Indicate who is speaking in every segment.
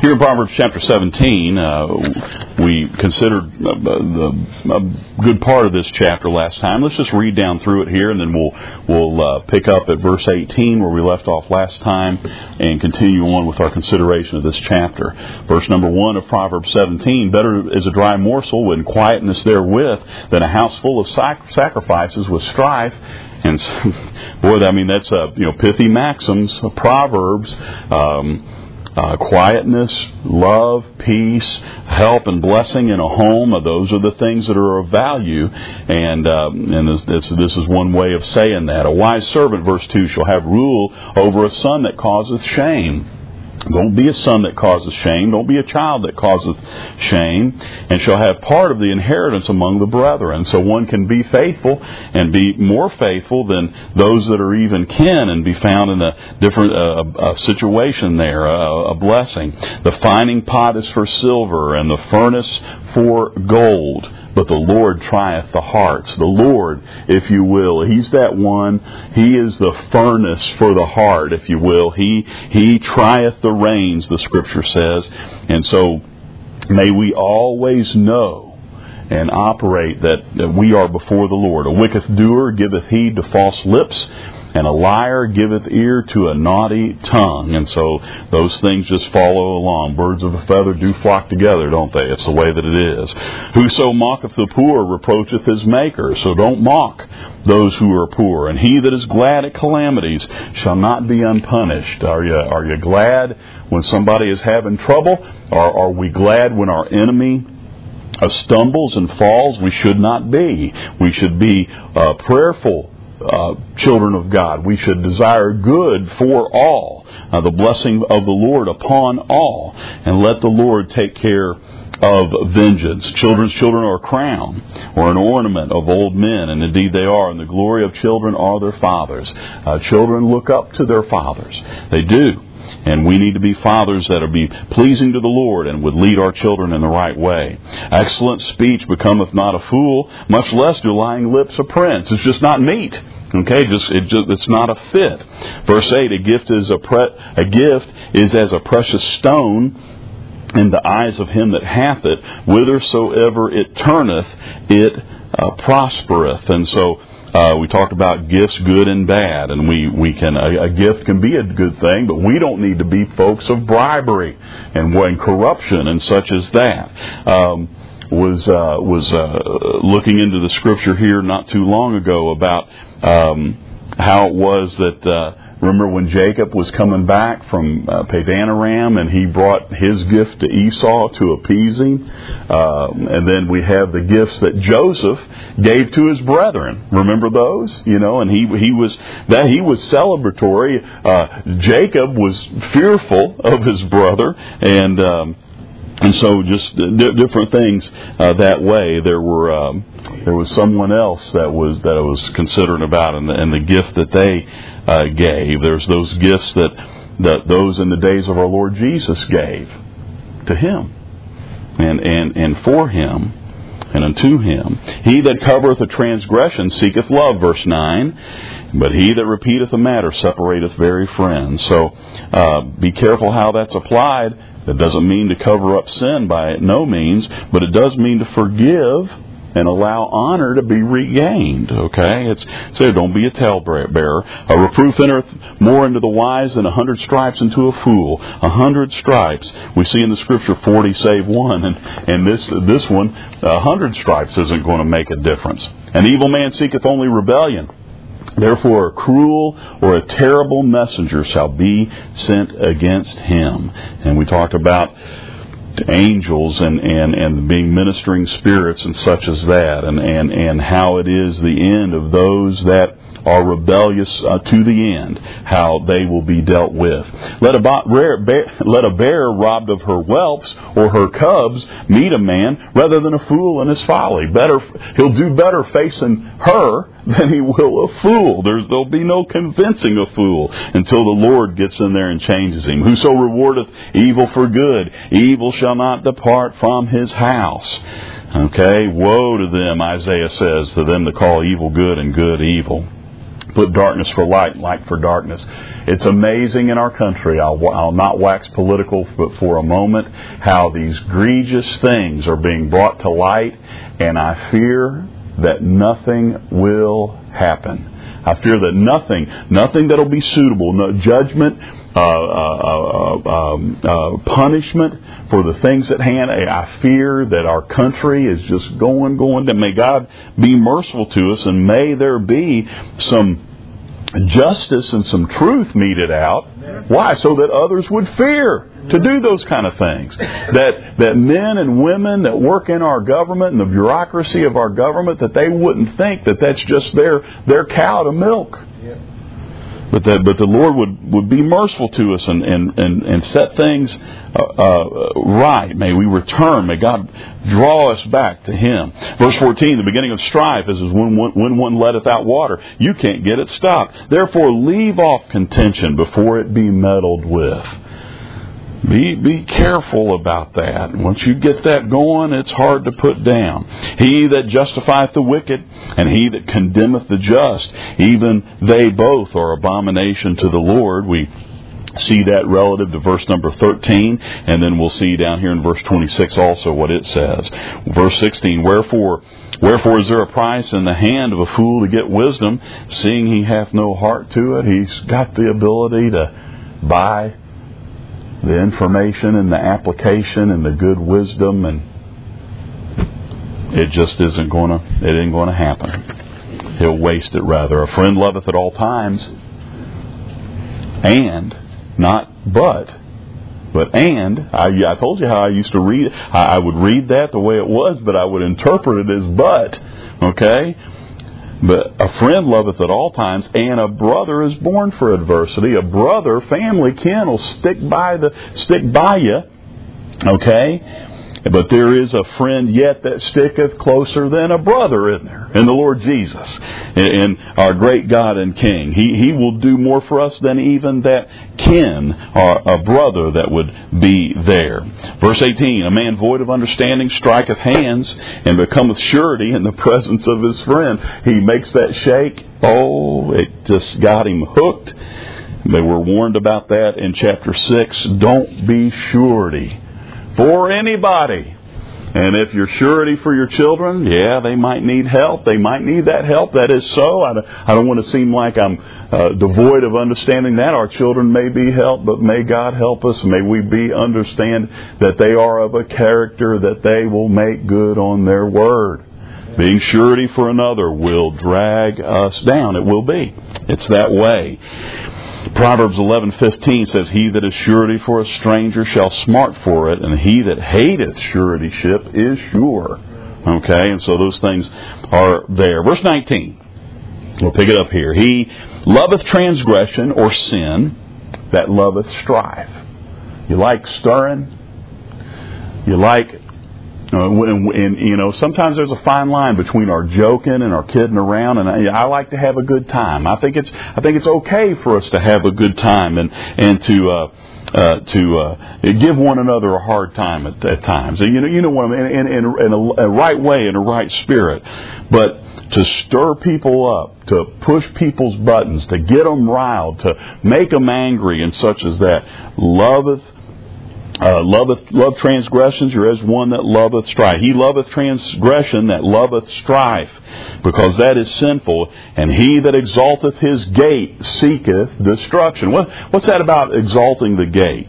Speaker 1: Here in Proverbs chapter 17, we considered a good part of this chapter last time. Let's just read down through it here, and then we'll pick up at verse 18 where we left off last time and continue on with our consideration of this chapter. Verse number 1 of Proverbs 17, better is a dry morsel and quietness therewith than a house full of sacrifices with strife. And boy, I mean, that's pithy maxims, Proverbs. Quietness, love, peace, help, and blessing in a home. Those are the things that are of value. And this is one way of saying that. A wise servant, verse 2, shall have rule over a son that causeth shame. Don't be a son that causeth shame. Don't be a child that causeth shame. And shall have part of the inheritance among the brethren. So one can be faithful and be more faithful than those that are even kin and be found in a different situation there, a blessing. The fining pot is for silver and the furnace for gold. But the Lord trieth the hearts. The Lord, if you will, He's that one. He is the furnace for the heart, if you will. He trieth the reins, the Scripture says. And so may we always know and operate that we are before the Lord. A wicked doer giveth heed to false lips, and a liar giveth ear to a naughty tongue. And so those things just follow along. Birds of a feather do flock together, don't they? It's the way that it is. Whoso mocketh the poor reproacheth his maker. So don't mock those who are poor. And he that is glad at calamities shall not be unpunished. Are you glad when somebody is having trouble? Or are we glad when our enemy stumbles and falls? We should not be. We should be prayerful children of God. We should desire good for all, the blessing of the Lord upon all, and let the Lord take care of vengeance. Children's children are a crown or an ornament of old men, and indeed they are, and the glory of children are their fathers. Children look up to their fathers. They do. And we need to be fathers that will be pleasing to the Lord and would lead our children in the right way. Excellent speech becometh not a fool, much less do lying lips a prince. It's just not meet. Okay, it's not a fit. Verse 8: a gift is as a precious stone in the eyes of him that hath it. Whithersoever it turneth, it prospereth. And so we talked about gifts, good and bad, and a gift can be a good thing, but we don't need to be folks of bribery and corruption and such as that. Was looking into the Scripture here not too long ago about how it was that remember when Jacob was coming back from Padanaram and he brought his gift to Esau to appease him, and then we have the gifts that Joseph gave to his brethren. Remember those? And he was celebratory. Jacob was fearful of his brother, and so just different things that way. There was someone else that I was considering about, and the gift that they gave. There's those gifts that those in the days of our Lord Jesus gave to Him, and for Him, and unto Him. He that covereth a transgression seeketh love, verse 9. But he that repeateth a matter separateth very friends. So be careful how that's applied. That doesn't mean to cover up sin by no means, but it does mean to forgive and allow honor to be regained. Okay? So don't be a talebearer. A reproof entereth more into the wise than 100 stripes into a fool. 100 stripes. We see in the Scripture 40 save one, and this one, 100 stripes isn't going to make a difference. An evil man seeketh only rebellion. Therefore a cruel or a terrible messenger shall be sent against him. And we talked about angels and being ministering spirits and such as that, and how it is the end of those that are rebellious to the end, how they will be dealt with. Let a bear robbed of her whelps or her cubs meet a man rather than a fool in his folly. He'll do better facing her than he will a fool. There'll be no convincing a fool until the Lord gets in there and changes him. Whoso rewardeth evil for good, evil shall not depart from his house. Okay, woe to them, Isaiah says, to them that call evil good and good evil. Put darkness for light and light for darkness. It's amazing in our country, I'll not wax political but for a moment, how these egregious things are being brought to light, and I fear that nothing will happen. I fear that nothing that'll be suitable, no judgment, punishment for the things at hand. I fear that our country is just going. May God be merciful to us, and may there be some justice and some truth meted out. Why? So that others would fear to do those kind of things. That men and women that work in our government and the bureaucracy of our government, that they wouldn't think that that's just their cow to milk. But the Lord would be merciful to us and set things right. May we return. May God draw us back to Him. Verse 14, the beginning of strife is when one letteth out water. You can't get it stopped. Therefore leave off contention before it be meddled with. Be careful about that. Once you get that going, it's hard to put down. He that justifieth the wicked, and he that condemneth the just, even they both are abomination to the Lord. We see that relative to verse number 13, and then we'll see down here in verse 26 also what it says. Verse 16, Wherefore is there a price in the hand of a fool to get wisdom, seeing he hath no heart to it? He's got the ability to buy the information and the application and the good wisdom, and it just isn't going to happen. He'll waste it rather. A friend loveth at all times, and not but. But and, I told you how I used to read. I would read that the way it was, but I would interpret it as but. Okay? But a friend loveth at all times, and a brother is born for adversity. A brother, family, kin will stick by you. Okay? But there is a friend yet that sticketh closer than a brother, isn't there? In the Lord Jesus, in our great God and King. He will do more for us than even that kin or a brother that would be there. Verse 18, a man void of understanding striketh hands and becometh surety in the presence of his friend. He makes that shake. Oh, it just got him hooked. They were warned about that in chapter 6. Don't be surety for anybody. And if you're surety for your children, yeah, they might need help. They might need that help. That is so. I don't want to seem like I'm devoid of understanding that. Our children may be helped, but may God help us. May we understand that they are of a character that they will make good on their word. Being surety for another will drag us down. It will be. It's that way. Proverbs 11:15 says, He that is surety for a stranger shall smart for it, and he that hateth suretyship is sure. Okay, and so those things are there. Verse 19, we'll pick it up here. He loveth transgression or sin that loveth strife. You like stirring? You like... And sometimes there's a fine line between our joking and our kidding around, and I like to have a good time. I think it's okay for us to have a good time and to give one another a hard time at times. And you know what I mean, in a right way, in a right spirit. But to stir people up, to push people's buttons, to get them riled, to make them angry, and such as that, love transgressions, you're as one that loveth strife. He loveth transgression that loveth strife, because that is sinful. And he that exalteth his gate seeketh destruction. What's that about exalting the gate?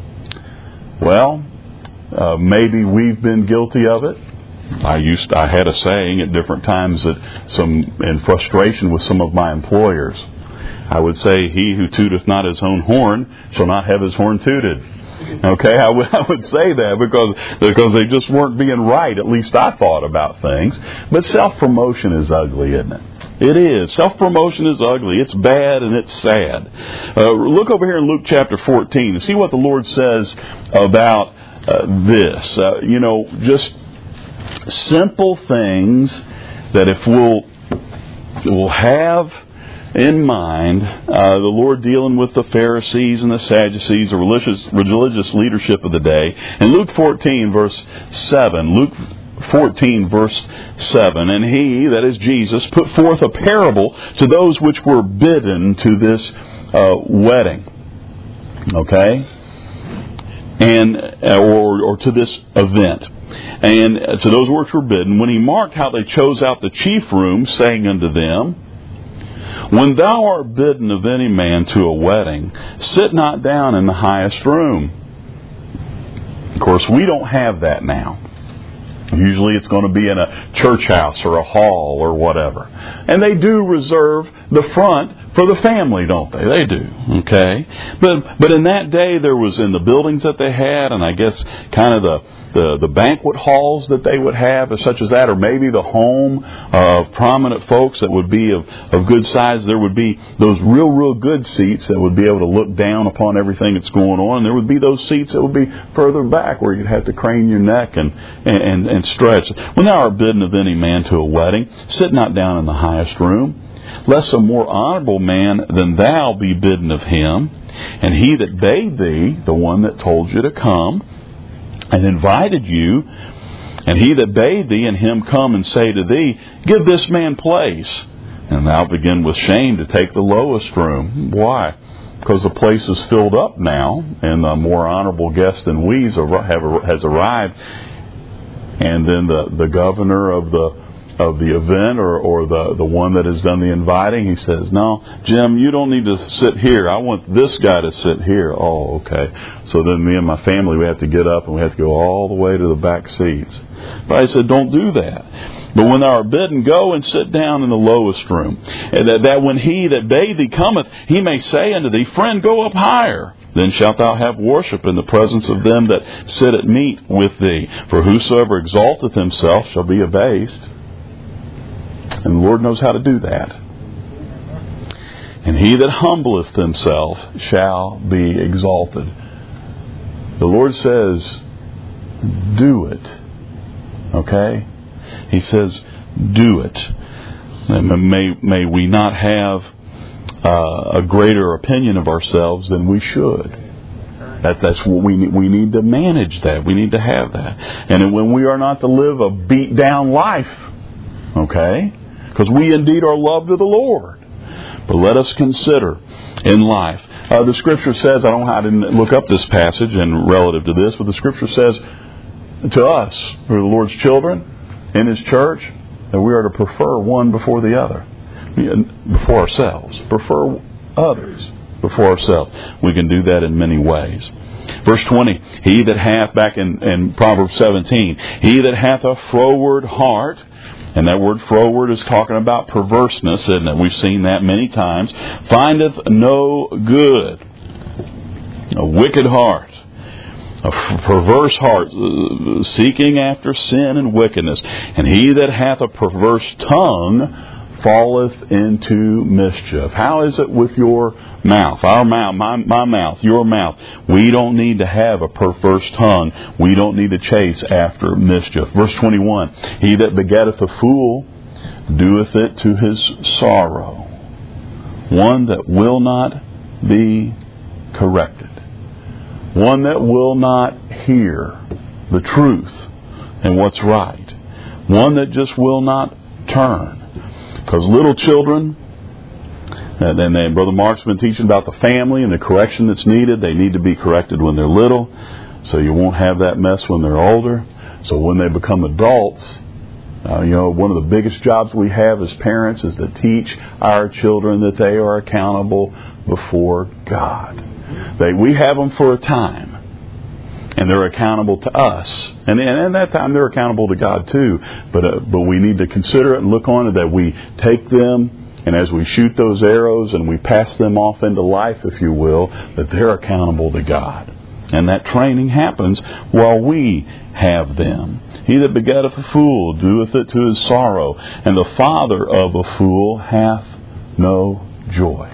Speaker 1: Well, maybe we've been guilty of it. I had a saying at different times in frustration with some of my employers. I would say, he who tooteth not his own horn shall not have his horn tooted. Okay, I would say that because they just weren't being right. At least I thought about things. But self-promotion is ugly, isn't it? It is. Self-promotion is ugly. It's bad and it's sad. Look over here in Luke chapter 14 and see what the Lord says about this. Just simple things that if we'll have in mind, the Lord dealing with the Pharisees and the Sadducees, the religious leadership of the day. In Luke 14, verse 7, Luke 14, verse 7. And he, that is Jesus, put forth a parable to those which were bidden to this wedding. Okay? And or to this event. And to those which were bidden, when he marked how they chose out the chief room, saying unto them, when thou art bidden of any man to a wedding, sit not down in the highest room. Of course, we don't have that now. Usually it's going to be in a church house or a hall or whatever. And they do reserve the front for the family, don't they? They do. Okay? But in that day, there was in the buildings that they had, and I guess kind of the banquet halls that they would have, such as that, or maybe the home of prominent folks that would be of good size. There would be those real good seats that would be able to look down upon everything that's going on. And there would be those seats that would be further back where you'd have to crane your neck and stretch. When thou art bidden of any man to a wedding, sit not down in the highest room, lest a more honorable man than thou be bidden of him. And he that bade thee, the one that told you to come, and invited you, and he that bade thee and him come and say to thee, give this man place, and thou begin with shame to take the lowest room. Why? Because the place is filled up now, and a more honorable guest than we has arrived. And then the governor of the event or the one that has done the inviting, he says, no, Jim, you don't need to sit here. I want this guy to sit here. Oh, okay. So then me and my family, we have to get up and we have to go all the way to the back seats. But I said, don't do that. But when thou art bidden, go and sit down in the lowest room. And that when he that bade thee cometh, he may say unto thee, friend, go up higher. Then shalt thou have worship in the presence of them that sit at meat with thee. For whosoever exalteth himself shall be abased. And the Lord knows how to do that. And he that humbleth himself shall be exalted. The Lord says, do it. Okay? He says, do it. May we not have a greater opinion of ourselves than we should. That's what we need. We need to manage that. We need to have that. And when we are not to live a beat down life, okay? Because we indeed are loved of the Lord. But let us consider in life. The Scripture says, I didn't look up this passage and relative to this, but the Scripture says to us, who are the Lord's children, in His church, that we are to prefer one before the other. Before ourselves. Prefer others before ourselves. We can do that in many ways. Verse 20, he that hath, back in Proverbs 17, he that hath a froward heart, and that word froward is talking about perverseness, isn't it? We've seen that many times. Findeth no good. A wicked heart. A perverse heart, seeking after sin and wickedness. And he that hath a perverse tongue falleth into mischief. How is it with your mouth? Our mouth, my mouth, your mouth. We don't need to have a perverse tongue. We don't need to chase after mischief. Verse 21, he that begetteth a fool doeth it to his sorrow. One that will not be corrected. One that will not hear the truth and what's right. One that just will not turn. Because little children, and Brother Mark's been teaching about the family and the correction that's needed. They need to be corrected when they're little, so you won't have that mess when they're older. So when they become adults, one of the biggest jobs we have as parents is to teach our children that they are accountable before God. We have them for a time. And they're accountable to us. And at that time, they're accountable to God too. But we need to consider it and look on it that we take them, and as we shoot those arrows and we pass them off into life, if you will, that they're accountable to God. And that training happens while we have them. He that begetteth a fool doeth it to his sorrow, and the father of a fool hath no joy.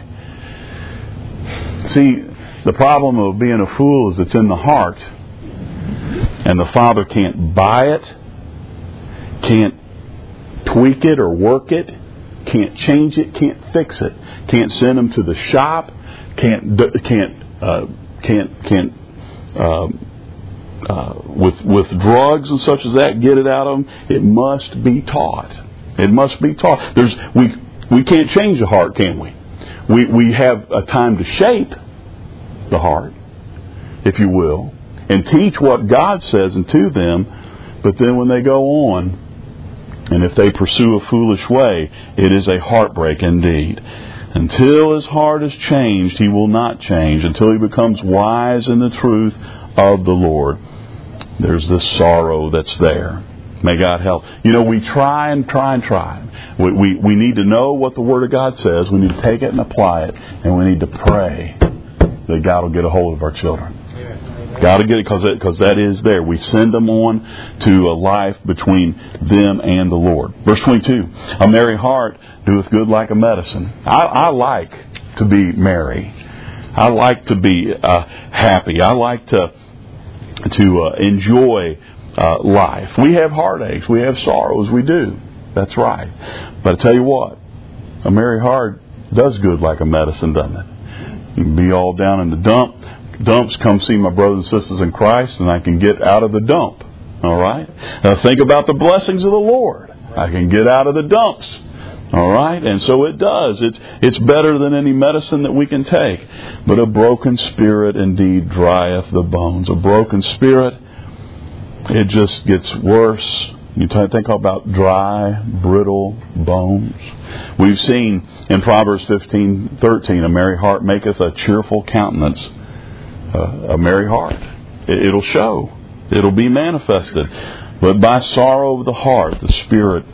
Speaker 1: See, the problem of being a fool is it's in the heart. And the father can't buy it, can't tweak it or work it, can't change it, can't fix it, can't send them to the shop, can't with drugs and such as that, get it out of them. It must be taught. It must be taught. We can't change the heart, can we? We have a time to shape the heart, if you will, and teach what God says into them. But then when they go on, and if they pursue a foolish way, it is a heartbreak indeed. Until his heart is changed, he will not change. Until he becomes wise in the truth of the Lord. There's this sorrow that's there. May God help. We try and try and try. We need to know what the Word of God says. We need to take it and apply it. And we need to pray that God will get a hold of our children. Got to get it because that is there. We send them on to a life between them and the Lord. Verse 22, a merry heart doeth good like a medicine. I like to be merry. I like to be happy. I like to enjoy life. We have heartaches. We have sorrows. We do. That's right. But I tell you what, a merry heart does good like a medicine, doesn't it? You can be all down in the dumps, come see my brothers and sisters in Christ, and I can get out of the dump. All right? Now think about the blessings of the Lord. I can get out of the dumps. All right? And so it does. It's better than any medicine that we can take. But a broken spirit indeed drieth the bones. A broken spirit, it just gets worse. You think about dry, brittle bones. We've seen in Proverbs 15:13, a merry heart maketh a cheerful countenance. A merry heart. It'll show. It'll be manifested. But by sorrow of the heart, the spirit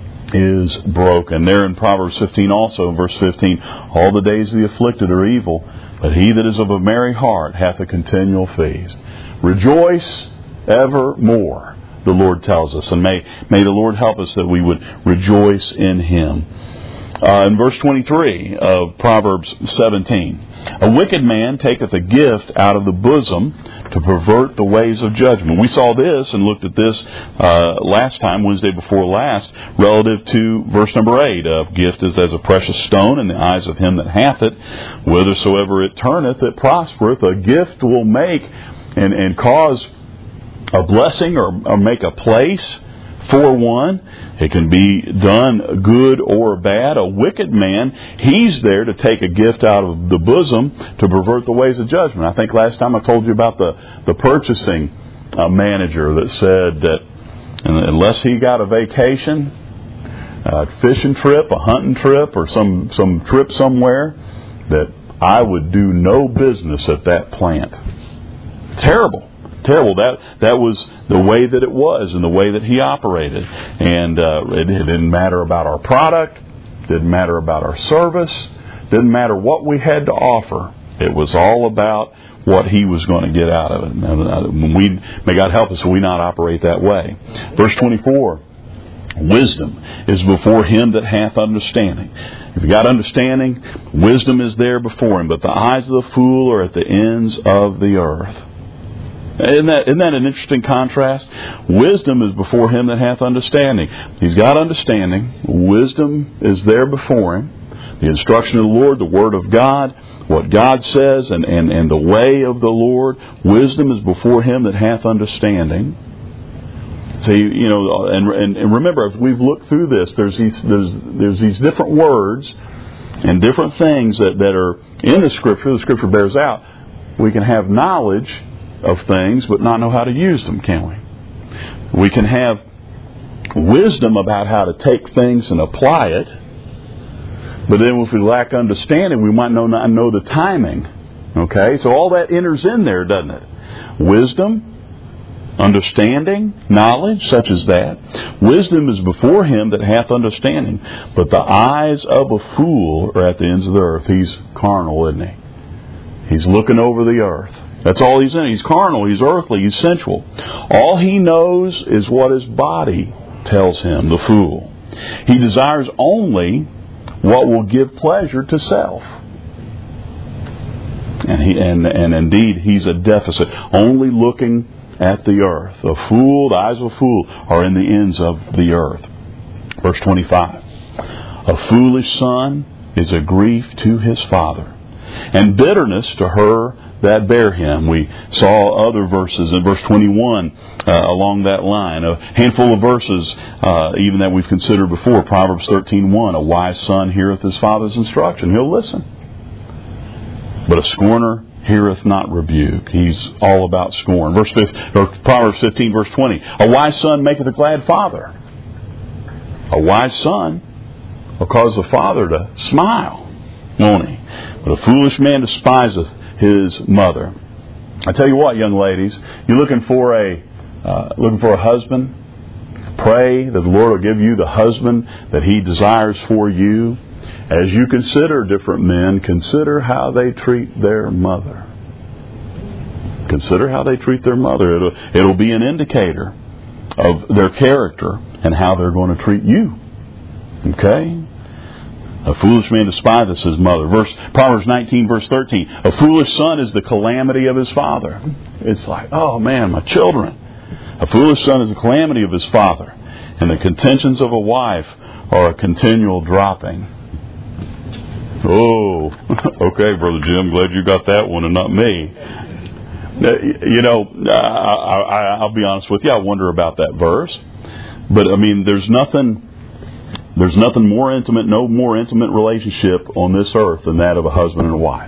Speaker 1: is broken. There in Proverbs 15 also, in verse 15, all the days of the afflicted are evil, but he that is of a merry heart hath a continual feast. Rejoice evermore, the Lord tells us. And may the Lord help us that we would rejoice in Him. In verse 23 of Proverbs 17, a wicked man taketh a gift out of the bosom to pervert the ways of judgment. We saw this and looked at this last time, Wednesday before last, relative to verse number 8. A gift is as a precious stone in the eyes of him that hath it. Whithersoever it turneth, it prospereth. A gift will make and cause a blessing or make a place for one. It can be done good or bad. A wicked man, he's there to take a gift out of the bosom to pervert the ways of judgment. I think last time I told you about the purchasing manager that said that unless he got a vacation, a fishing trip, a hunting trip, or some trip somewhere, that I would do no business at that plant. Terrible. That was the way that it was and the way that he operated. And it didn't matter about our product, didn't matter about our service, didn't matter what we had to offer. It was all about what he was going to get out of it. May God help us so we not operate that way. Verse 24, wisdom is before him that hath understanding. If you got understanding, wisdom is there before him. But the eyes of the fool are at the ends of the earth. Isn't that an interesting contrast? Wisdom is before him that hath understanding. He's got understanding. Wisdom is there before him. The instruction of the Lord, the Word of God, what God says, and the way of the Lord. Wisdom is before him that hath understanding. See, and remember, if we've looked through this, there's these different words and different things that are in the Scripture. The Scripture bears out. We can have knowledge of things, but not know how to use them, can we? We can have wisdom about how to take things and apply it, but then if we lack understanding, we might not know the timing. Okay? So all that enters in there, doesn't it? Wisdom, understanding, knowledge, such as that. Wisdom is before him that hath understanding, but the eyes of a fool are at the ends of the earth. He's carnal, isn't he? He's looking over the earth. That's all he's in. He's carnal, he's earthly, he's sensual. All he knows is what his body tells him, the fool. He desires only what will give pleasure to self. And indeed, he's a deficit, only looking at the earth. The eyes of a fool are in the ends of the earth. Verse 25. A foolish son is a grief to his father, and bitterness to her that bear him. We saw other verses in verse 21 along that line. A handful of verses even that we've considered before. Proverbs 13:1, a wise son heareth his father's instruction. He'll listen. But a scorner heareth not rebuke. He's all about scorn. Proverbs 15, verse 20. A wise son maketh a glad father. A wise son will cause the father to smile, won't he? But a foolish man despiseth his mother. I tell you what, young ladies, you're looking for a husband. Pray that the Lord will give you the husband that He desires for you. As you consider different men, consider how they treat their mother. Consider how they treat their mother. It'll be an indicator of their character and how they're going to treat you. Okay? A foolish man despiseth his mother. Proverbs 19, verse 13. A foolish son is the calamity of his father. It's like, oh man, my children. A foolish son is the calamity of his father. And the contentions of a wife are a continual dropping. Oh, okay, Brother Jim, glad you got that one and not me. You know, I'll be honest with you, I wonder about that verse. But, I mean, there's nothing more intimate, no more intimate relationship on this earth than that of a husband and a wife.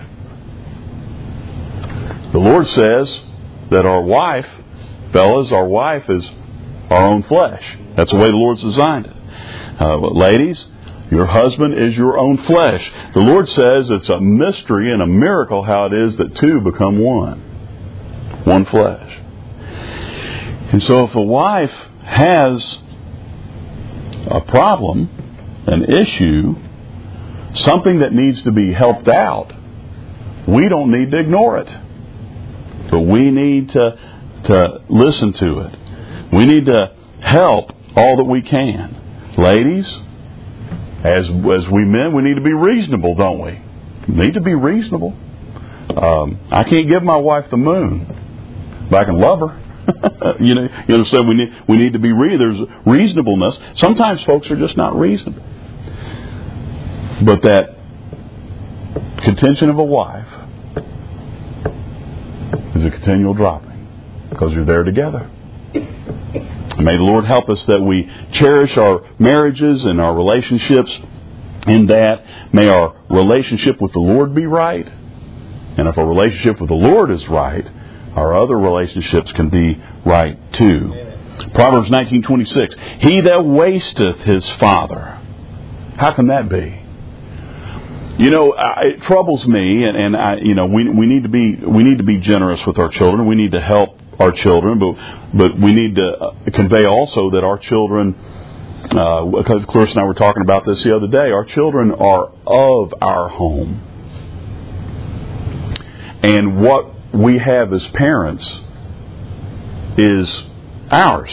Speaker 1: The Lord says that our wife, fellas, our wife is our own flesh. That's the way the Lord's designed it. Ladies, your husband is your own flesh. The Lord says it's a mystery and a miracle how it is that two become one. One flesh. And so if a wife has a problem, an issue, something that needs to be helped out, we don't need to ignore it. But we need to listen to it. We need to help all that we can. Ladies, as we men, we need to be reasonable, don't we? We need to be reasonable. I can't give my wife the moon, but I can love her. you understand? We need to be there's reasonableness. Sometimes folks are just not reasonable. But that contention of a wife is a continual dropping because you're there together. May the Lord help us that we cherish our marriages and our relationships in that. May our relationship with the Lord be right. And if our relationship with the Lord is right, our other relationships can be right too. Amen. Proverbs 19:26. He that wasteth his father. How can that be? You know, it troubles me, and we need to be generous with our children. We need to help our children, but we need to convey also that our children, because Clarissa and I were talking about this the other day, our children are of our home. And what we have as parents is ours.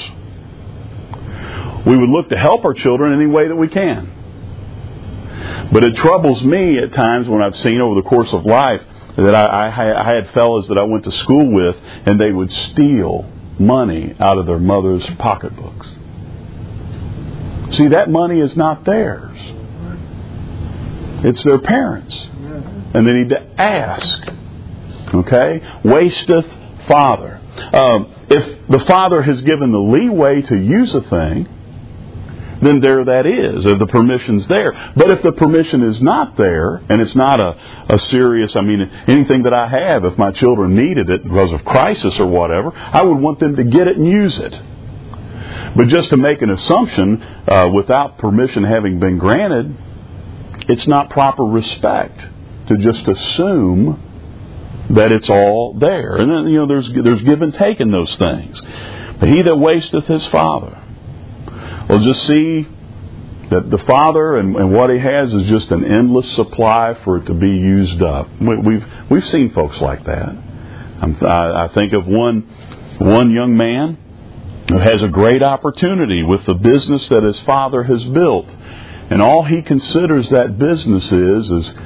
Speaker 1: We would look to help our children any way that we can. But it troubles me at times when I've seen over the course of life that I had fellas that I went to school with, and they would steal money out of their mother's pocketbooks. See, that money is not theirs. It's their parents. And they need to ask. Okay? Wasteth father. If the father has given the leeway to use a thing, then there that is, if the permission's there. But if the permission is not there, and it's not a serious, anything that I have, if my children needed it because of crisis or whatever, I would want them to get it and use it. But just to make an assumption without permission having been granted, it's not proper respect to just assume that it's all there. And then, there's give and take in those things. But he that wasteth his father. Well, just see that the father and what he has is just an endless supply for it to be used up. We've seen folks like that. I think of one young man who has a great opportunity with the business that his father has built, and all he considers that business is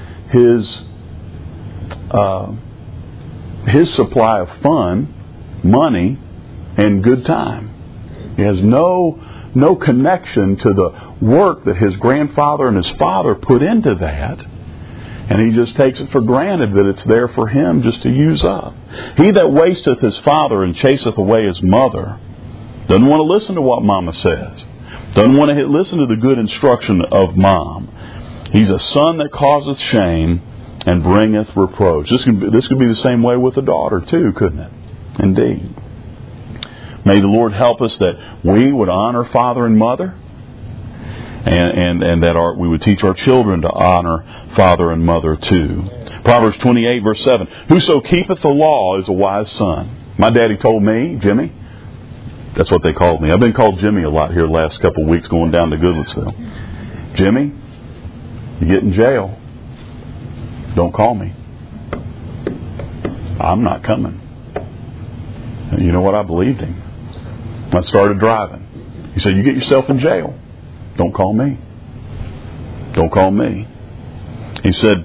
Speaker 1: his supply of fun, money, and good time. He has no connection to the work that his grandfather and his father put into that. And he just takes it for granted that it's there for him just to use up. He that wasteth his father and chaseth away his mother doesn't want to listen to what mama says. Doesn't want to listen to the good instruction of mom. He's a son that causeth shame and bringeth reproach. This could be the same way with a daughter too, couldn't it? Indeed. May the Lord help us that we would honor father and mother, and that we would teach our children to honor father and mother too. Proverbs 28 verse 7. Whoso keepeth the law is a wise son. My daddy told me, Jimmy, that's what they called me. I've been called Jimmy a lot here the last couple of weeks going down to Goodlettsville. Jimmy, you get in jail, don't call me. I'm not coming. And you know what? I believed him. I started driving. He said, you get yourself in jail, don't call me. Don't call me. He said,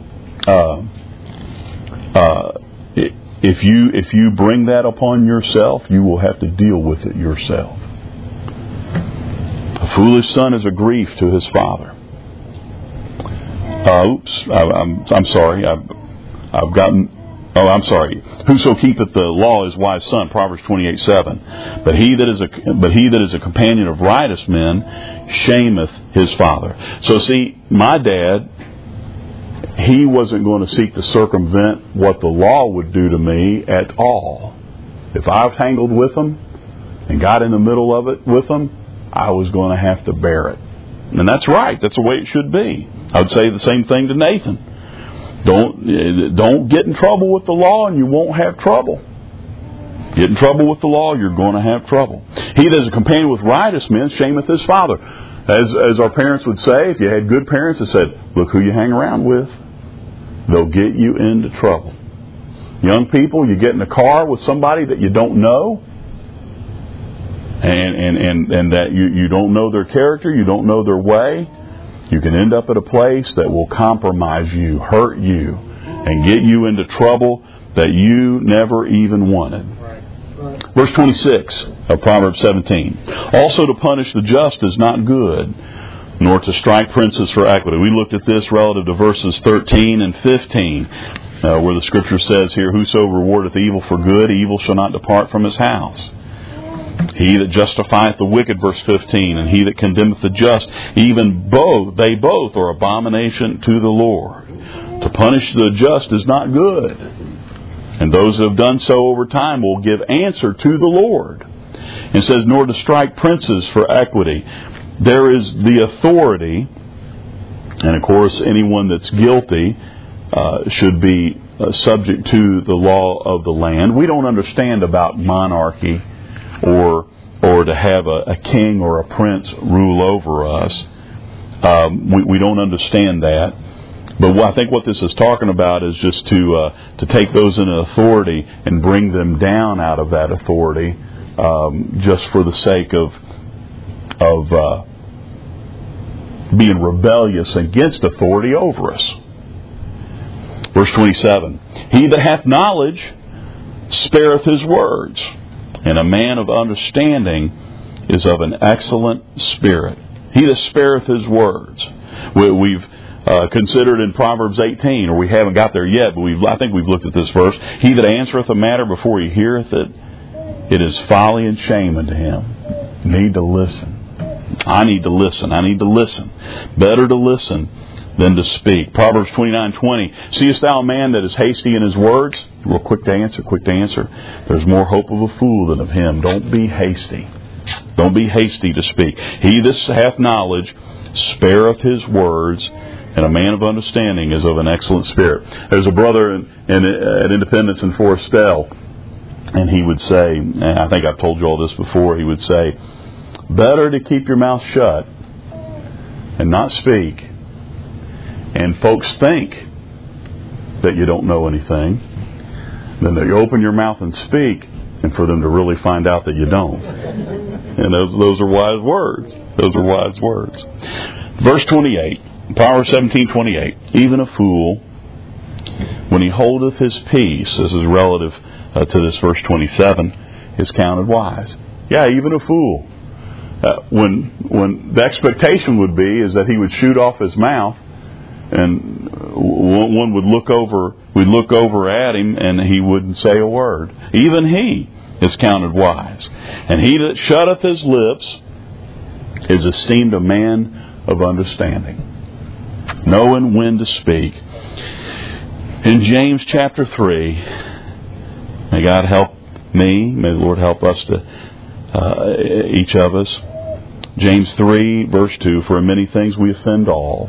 Speaker 1: if you bring that upon yourself, you will have to deal with it yourself. A foolish son is a grief to his father. I'm sorry. I've gotten. Oh, I'm sorry. Whoso keepeth the law is wise son. Proverbs 28:7. But he that is a companion of riotous men shameth his father. So see, my dad, he wasn't going to seek to circumvent what the law would do to me at all. If I've tangled with him and got in the middle of it with him, I was going to have to bear it. And that's right. That's the way it should be. I would say the same thing to Nathan. Don't get in trouble with the law and you won't have trouble. Get in trouble with the law, you're going to have trouble. He that is a companion with riotous men shameth his father. As our parents would say, if you had good parents that said, look who you hang around with, they'll get you into trouble. Young people, you get in a car with somebody that you don't know, and that you don't know their character, you don't know their way, you can end up at a place that will compromise you, hurt you, and get you into trouble that you never even wanted. Verse 26 of Proverbs 17. Also to punish the just is not good, nor to strike princes for equity. We looked at this relative to verses 13 and 15, where the Scripture says here, whoso rewardeth evil for good, evil shall not depart from his house. He that justifieth the wicked, verse 15, and he that condemneth the just, even both, they both are abomination to the Lord. To punish the just is not good. And those who have done so over time will give answer to the Lord. It says, nor to strike princes for equity. There is the authority, and of course anyone that's guilty should be subject to the law of the land. We don't understand about monarchy or to have a king or a prince rule over us. We don't understand that. But I think what this is talking about is just to take those in authority and bring them down out of that authority, just for the sake of being rebellious against authority over us. Verse 27. He that hath knowledge spareth his words, and a man of understanding is of an excellent spirit. He that spareth his words. We've considered in Proverbs 18, or we haven't got there yet, but I think we've looked at this verse. He that answereth a matter before he heareth it, it is folly and shame unto him. Need to listen. I need to listen. I need to listen. Better to listen than to speak. Proverbs 29:20. Seest thou a man that is hasty in his words? Real quick to answer, quick to answer. There's more hope of a fool than of him. Don't be hasty. Don't be hasty to speak. He that hath knowledge spareth his words, and a man of understanding is of an excellent spirit. There's a brother at Independence in Forestell, and he would say, and I think I've told you all this before, he would say, better to keep your mouth shut and not speak, and folks think that you don't know anything, than that you open your mouth and speak, and for them to really find out that you don't. And those are wise words. Those are wise words. Verse 28, Proverbs 17:28. Even a fool, when he holdeth his peace, this is relative to this verse 27, is counted wise. Yeah, even a fool. When the expectation would be is that he would shoot off his mouth and one would look over, we'd look over at him and he wouldn't say a word. Even he is counted wise. And he that shutteth his lips is esteemed a man of understanding, knowing when to speak. In James chapter 3, may God help me, may the Lord help us to each of us. James 3 verse 2, for in many things we offend all.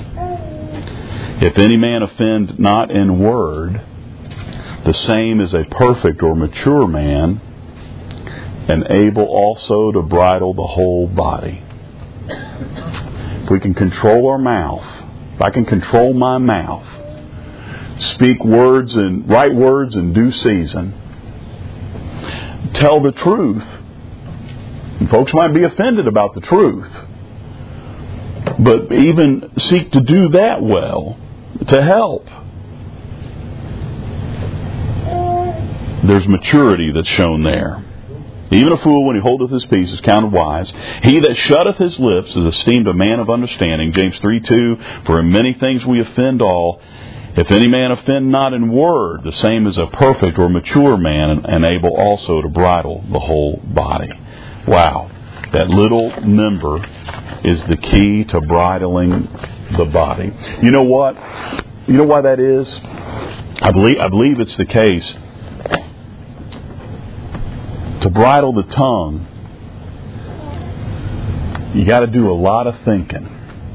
Speaker 1: If any man offend not in word, the same is a perfect or mature man, and able also to bridle the whole body. If we can control our mouth, if I can control my mouth, speak words and right words in due season, tell the truth. And folks might be offended about the truth, but even seek to do that well, to help. There's maturity that's shown there. Even a fool, when he holdeth his peace, is counted wise. He that shutteth his lips is esteemed a man of understanding. James 3:2, for in many things we offend all. If any man offend not in word, the same is a perfect or mature man, and able also to bridle the whole body. Wow. That little member is the key to bridling the body. You know what? You know why that is? I believe it's the case. To bridle the tongue, you got to do a lot of thinking,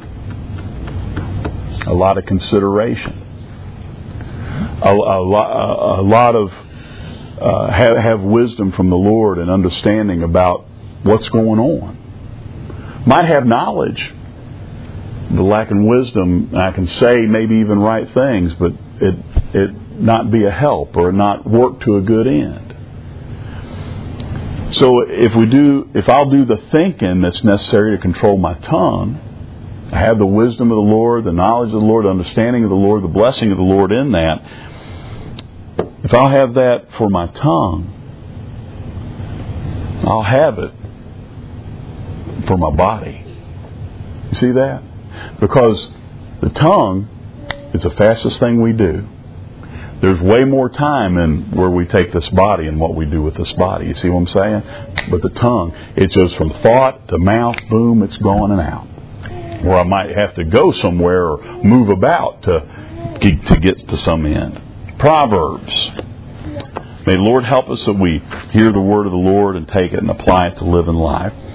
Speaker 1: a lot of consideration, a lot of have wisdom from the Lord and understanding about what's going on. Might have knowledge, but lacking wisdom, I can say maybe even right things, but it not be a help or not work to a good end. So if I'll do the thinking that's necessary to control my tongue, I have the wisdom of the Lord, the knowledge of the Lord, the understanding of the Lord, the blessing of the Lord in that. If I'll have that for my tongue, I'll have it for my body. You see that? Because the tongue is the fastest thing we do. There's way more time in where we take this body and what we do with this body. You see what I'm saying? But the tongue, it goes from thought to mouth, boom, it's going and out. Or I might have to go somewhere or move about to get to some end. Proverbs. May the Lord help us that we hear the word of the Lord and take it and apply it to live in life.